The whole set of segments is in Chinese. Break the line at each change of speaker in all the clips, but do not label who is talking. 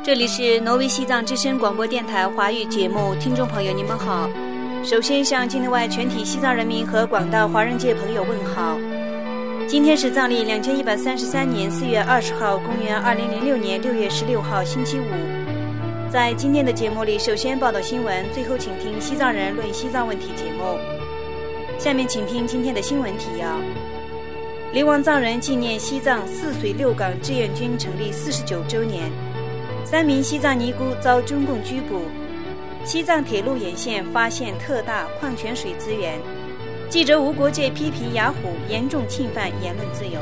这里是挪威西藏之声广播电台华语节目，听众朋友你们好。首先向境内外全体西藏人民和广大华人界朋友问好。今天是藏历2133年4月20号，公元2006年6月16号星期五。在今天的节目里，首先报道新闻，最后请听西藏人论西藏问题节目。下面请听今天的新闻提要：流亡藏人纪念西藏泗水六岗志愿军成立49周年，3名西藏尼姑遭中共拘捕，西藏铁路沿线发现特大矿泉水资源，记者无国界批评雅虎严重侵犯言论自由。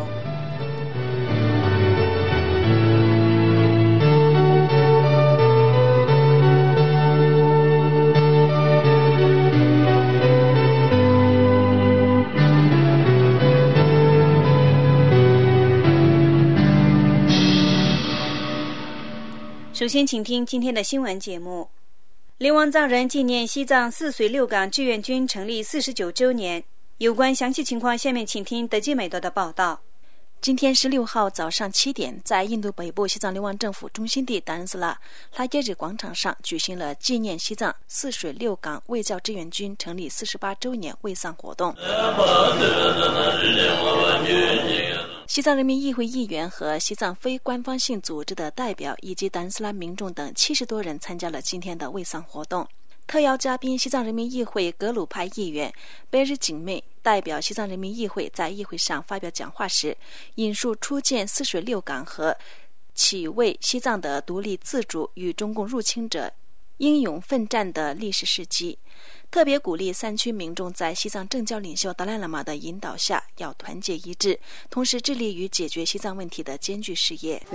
首先请听今天的新闻节目。流亡藏人纪念西藏泗水六岗志愿军成立49周年，有关详细情况，下面请听德基美德的报道。
今天16号早上7点，在印度北部西藏流亡政府中心地达仁斯拉拉耶日广场上举行了纪念西藏泗水六岗卫教志愿军成立48周年卫丧活动。西藏人民议会议员和西藏非官方性组织的代表以及达仁斯拉民众等70多人参加了今天的卫丧活动。特邀嘉宾西藏人民议会格鲁派议员贝日景妹代表西藏人民议会在议会上发表讲话时，引述初建泗水六岗和起为西藏的独立自主与中共入侵者英勇奋战的历史事迹，特别鼓励山区民众在西藏政教领袖达赖喇嘛的引导下要团结一致，同时致力于解决西藏问题的艰巨事业。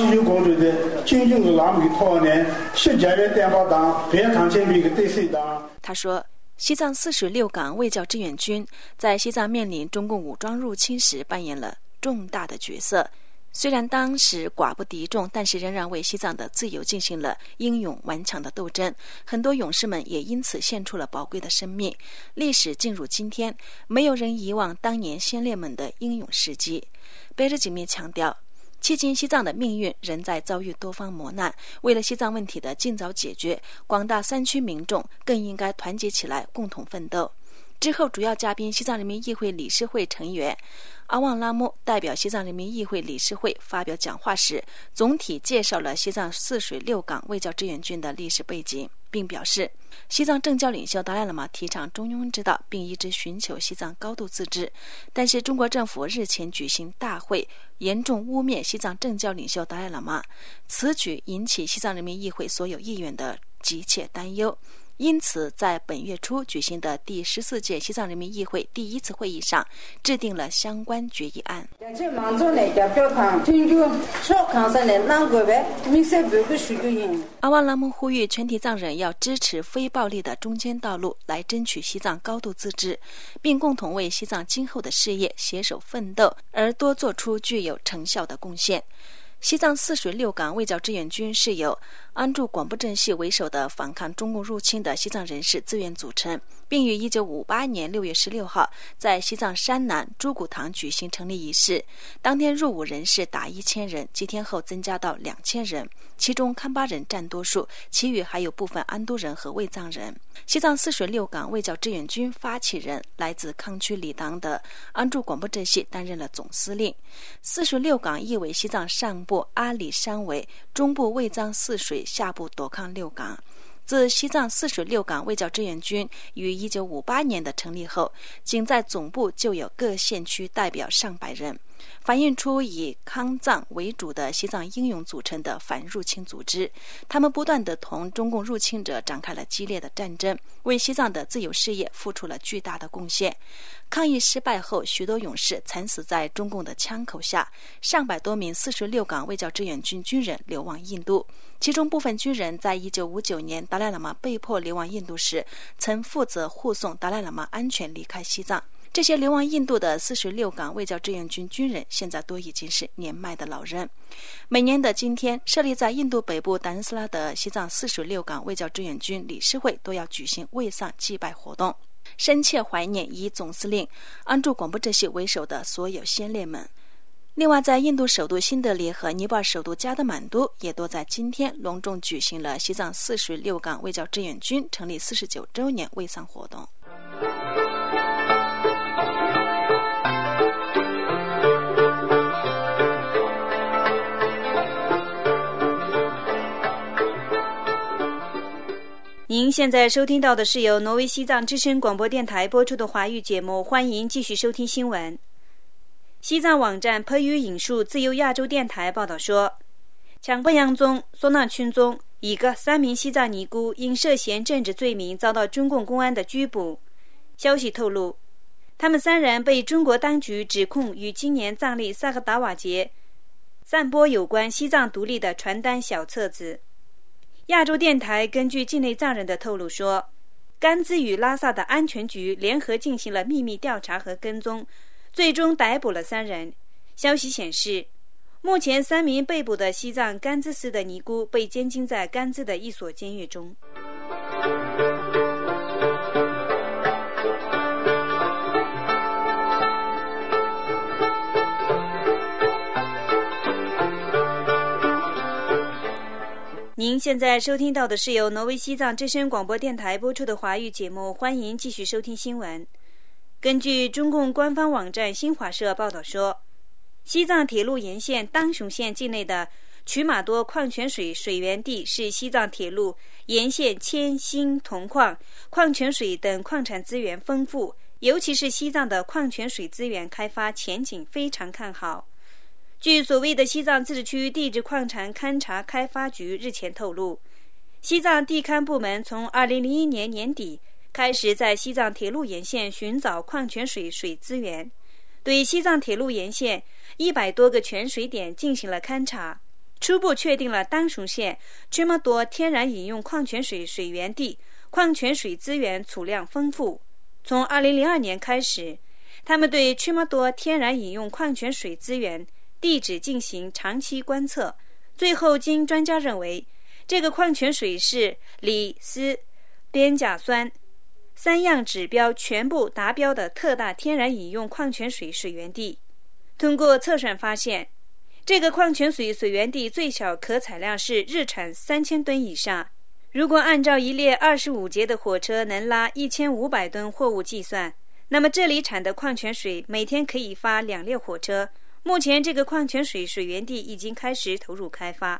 他说，西藏泗水六岗卫教志愿军在西藏面临中共武装入侵时扮演了重大的角色，虽然当时寡不敌众，但是仍然为西藏的自由进行了英勇顽强的斗争，很多勇士们也因此献出了宝贵的生命。历史进入今天，没有人遗忘当年先烈们的英勇事迹。贝日景面强调，迄今西藏的命运仍在遭遇多方磨难，为了西藏问题的尽早解决，广大山区民众更应该团结起来，共同奋斗。之后，主要嘉宾西藏人民议会理事会成员阿旺拉木代表西藏人民议会理事会发表讲话时，总体介绍了西藏泗水六岗卫教志愿军的历史背景，并表示，西藏政教领袖达赖喇嘛提倡中庸之道，并一直寻求西藏高度自治，但是中国政府日前举行大会，严重污蔑西藏政教领袖达赖喇嘛，此举引起西藏人民议会所有议员的急切担忧。因此，在本月初举行的第14届西藏人民议会第1次会议上，制定了相关决议案。阿旺拉木呼吁全体藏人要支持非暴力的中间道路，来争取西藏高度自治，并共同为西藏今后的事业携手奋斗，而多做出具有成效的贡献。西藏泗水六岗卫教志愿军是由安住广布镇系为首的反抗中共入侵的西藏人士自愿组成，并于1958年6月16号在西藏山南朱古堂举行成立仪式。当天入伍人士达1000人，几天后增加到2000人，其中康巴人占多数，其余还有部分安都人和卫藏人。西藏泗水六岗卫教志愿军发起人来自康区理当的安住广布镇系担任了总司令。泗水六岗意为西藏上部阿里山为中部卫藏泗水，下部朵康六岗。自西藏泗水六岗卫教志愿军于1958年的成立后，仅在总部就有各县区代表上百人，反映出以康藏为主的西藏英勇组成的反入侵组织。他们不断地同中共入侵者展开了激烈的战争，为西藏的自由事业付出了巨大的贡献。抗议失败后，许多勇士惨死在中共的枪口下，上百多名泗水六岗卫教志愿军军人流亡印度，其中部分军人在1959年达赖喇嘛被迫流亡印度时，曾负责护送达赖喇嘛安全离开西藏。这些流亡印度的泗水六岗卫教志愿军军人现在都已经是年迈的老人。每年的今天，设立在印度北部达仁斯拉的西藏泗水六岗卫教志愿军理事会都要举行卫丧祭拜活动，深切怀念以总司令安住广布镇系为首的所有先烈们。 另外，在印度首都新德里和尼泊尔首都加德满都也都在今天隆重举行了西藏46港卫教志愿军成立49周年卫丧活动。
您现在收听到的是由挪威西藏之声广播电台播出的华语节目，欢迎继续收听新闻。西藏网站佩语引述自由亚洲电台报道说，强迫央中索纳群中一个3名西藏尼姑因涉嫌政治罪名遭到中共公安的拘捕。消息透露，他们3人被中国当局指控于今年藏历萨克达瓦节散播有关西藏独立的传单小册子。亚洲电台根据境内藏人的透露说，甘孜与拉萨的安全局联合进行了秘密调查和跟踪，最终逮捕了3人。消息显示，目前3名被捕的西藏甘孜市的尼姑被监禁在甘孜的一所监狱中。您现在收听到的是由挪威西藏之声广播电台播出的华语节目，欢迎继续收听新闻。根据中共官方网站新华社报道说，西藏铁路沿线当雄县境内的曲马多矿泉水水源地是西藏铁路沿线铅、锌、铜矿、矿泉水等矿产资源丰富，尤其是西藏的矿泉水资源开发前景非常看好。据所谓的西藏自治区地质矿产勘察开发局日前透露，西藏地勘部门从2001年年底开始在西藏铁路沿线寻找矿泉水水资源，对西藏铁路沿线100多个泉水点进行了勘察，初步确定了当雄县这么多天然饮用矿泉水水源地矿泉水资源储量丰富。从2002年开始，他们对这么多天然饮用矿泉水资源地址进行长期观测，最后经专家认为，这个矿泉水是锂、锶、边甲酸3样指标全部达标的特大天然饮用矿泉水水源地。通过测算发现，这个矿泉水水源地最小可采量是日产3000吨以上。如果按照一列25节的火车能拉1500吨货物计算，那么这里产的矿泉水每天可以发2列火车。目前这个矿泉水水源地已经开始投入开发。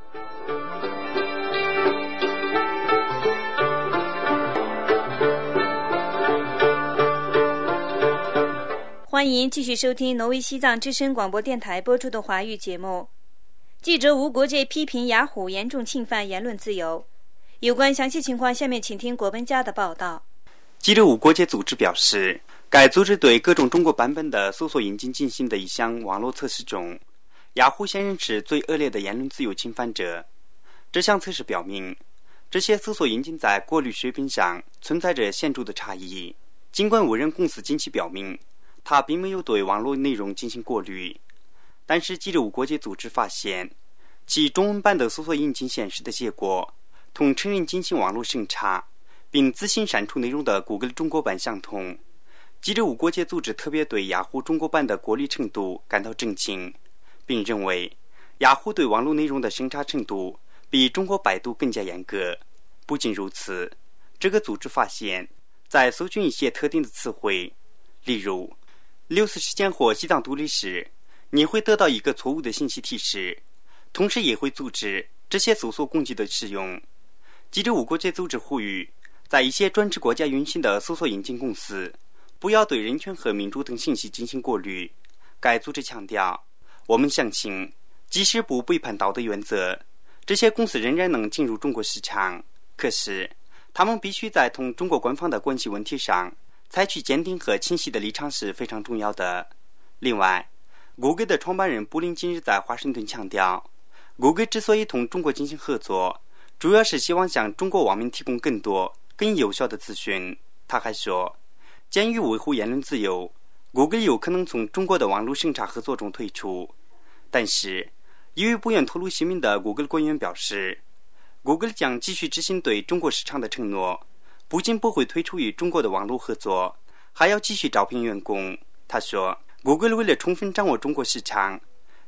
欢迎继续收听挪威西藏之声广播电台播出的华语节目。记者无国界批评雅虎严重侵犯言论自由。有关详细情况，下面请听国本家的报道。
记者无国界组织表示，该组织对各种中国版本的搜索引擎进行的一项网络测试中，雅虎显然是最恶劣的言论自由侵犯者。这项测试表明，这些搜索引擎在过滤水平上存在着显著的差异。尽管无人公司近期表明，它并没有对网络内容进行过滤，但是记者无国界组织发现，其中文版的搜索引擎显示的结果同承认进行网络审查并自行删除内容的谷歌中国版相同。记者无国界组织特别对雅虎中国版的过滤程度感到震惊，并认为雅虎对网络内容的审查程度比中国百度更加严格。不仅如此，这个组织发现，在搜寻一些特定的词汇，例如6次事件或西藏独立时，你会得到一个错误的信息提示，同时也会阻止这些搜索工具的使用。记者无国界组织呼吁，在一些专制国家运行的搜索引擎公司不要对人权和民主等信息进行过滤。该组织强调，我们相信，即使不背叛道德原则，这些公司仍然能进入中国市场，可是他们必须在同中国官方的关系问题上采取坚定和清晰的立场是非常重要的。另外，谷歌的创办人布林今日在华盛顿强调，谷歌之所以同中国进行合作，主要是希望向中国网民提供更多更有效的资讯。他还说，鉴于维护言论自由，谷歌有可能从中国的网络审查合作中退出。但是一位不愿透露姓名的谷歌官员表示，谷歌将继续执行对中国市场的承诺，不仅不会退出与中国的网络合作，还要继续招聘员工。他说，谷歌为了充分掌握中国市场，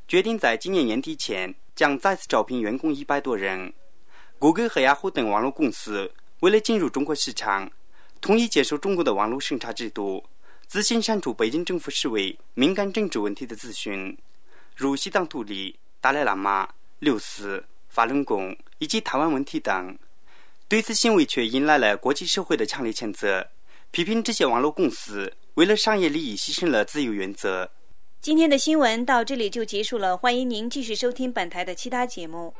决定在今年年底前将再次招聘员工100多人。谷歌和雅虎等网络公司为了进入中国市场，同意接受中国的网络审查制度，自行删除北京政府视为敏感政治问题的资讯，如西藏独立、达赖喇嘛、六四、法轮功以及台湾问题等。对此行为却引来了国际社会的强烈谴责，批评这些网络公司为了商业利益牺牲了自由原则。
今天的新闻到这里就结束了，欢迎您继续收听本台的其他节目。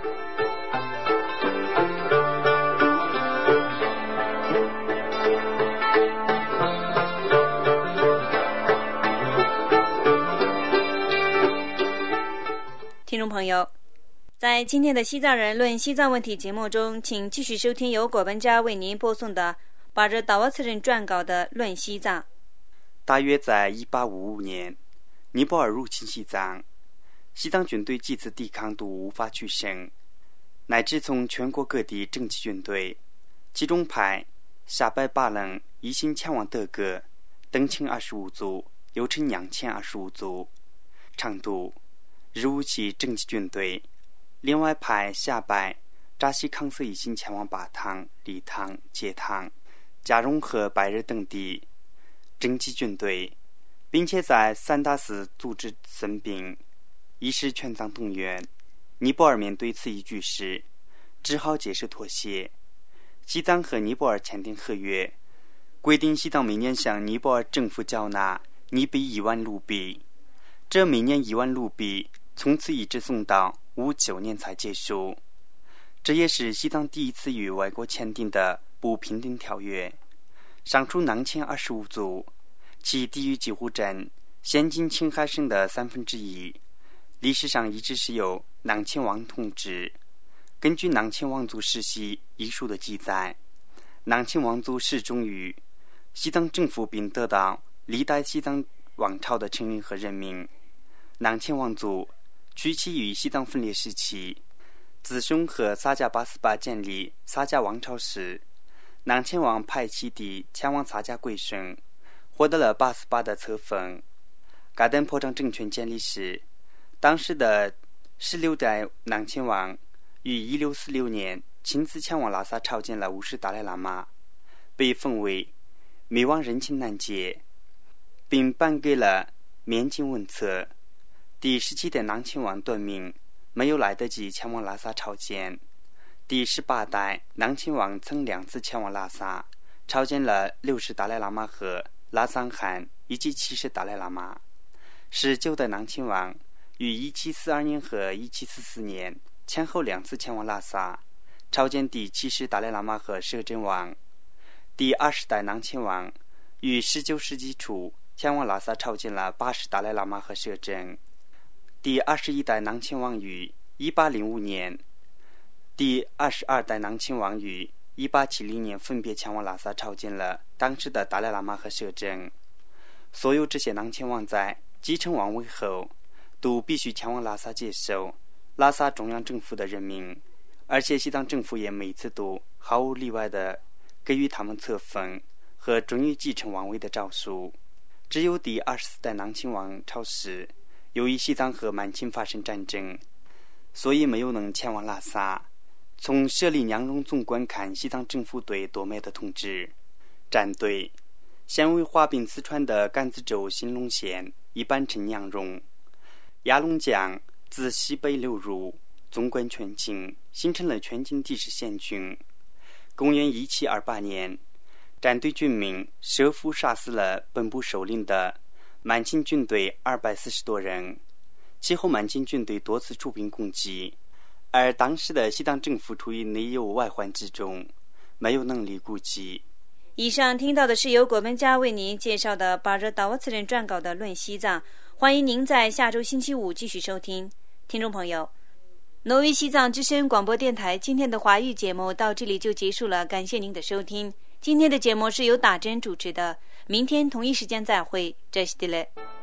听众朋友，在今天的西藏人论西藏问题节目中，请继续收听由果本家为您播送的巴热达瓦茨人撰稿的论西藏。
大约在1855年，尼泊尔入侵西藏，西藏军队几次抵抗都无法取胜，乃至从全国各地征集军队，其中派下拜巴冷一心前往德格，登清25族，又称娘前25族，成都日乌其征集军队，另外派下拜扎西康瑟一心前往巴塘、理塘、杰塘、加绒和白日等地征集军队，并且在三大寺组织僧兵，以示全藏动员。尼泊尔面对此一局势，只好接受妥协。西藏和尼泊尔签订合约，规定西藏每年向尼泊尔政府缴纳尼币1万卢比，这每年1万卢比从此一直送到59年才结束。这也是西藏第一次与外国签订的不平等条约。上述囊前25族，其地域几乎占现今青海省的1/3，历史上一直是由囊前王统治。根据囊前王族世袭遗书的记载，囊前王族始终于西藏政府，并得到历代西藏王朝的承认和任命。囊前王族取其于西藏分裂时期，自兄和萨迦巴斯巴建立萨迦王朝时，囊前王派其弟前往萨迦归顺，获得了巴斯巴的册封。噶登破障政权建立时，当时的16代囊前王于1646年亲自前往拉萨朝见了50达赖喇嘛，被封为美王人情难解，并颁给了缅经文册。第17代囊前王短命，没有来得及前往拉萨朝见。第18代囊前王曾2次前往拉萨，朝见了60达赖喇嘛和拉桑汗以及70达赖喇嘛。19代囊前王于1742年和1744年前后2次前往拉萨，朝见第70达赖喇嘛和摄政王。第20代囊前王于19世纪初前往拉萨朝见了80达赖喇嘛和摄政。第21代囊前王于1805年，第22代囊前王于1870年分别前往拉萨朝见了当时的达赖喇嘛和摄政。所有这些囊前王在继承王位后，都必须前往拉萨接受拉萨中央政府的任命，而且西藏政府也每次都毫无例外地给予他们册封和准予继承王位的诏书。只有第24代囊前王朝时，由于西藏和满清发生战争，所以没有能前往拉萨。从舍利娘绒纵观看西藏政府对多美的统治。战队现为划并四川的甘孜州兴隆县，一般称娘绒。鸭龙江自西北流入，纵观全境，形成了全境地势险峻。公元1728年，战队军民设伏杀死了本部首领的满清军队240多人，其后满清军队多次出兵攻击，而当时的西藏政府处于内忧外患之中，没有能力顾及。
以上听到的是由果本家为您介绍的巴热达瓦茨人撰稿的论西藏，欢迎您在下周星期五继续收听。听众朋友，挪威西藏之声广播电台今天的华语节目到这里就结束了，感谢您的收听。今天的节目是由打针主持的，明天同一时间再会，这是的嘞。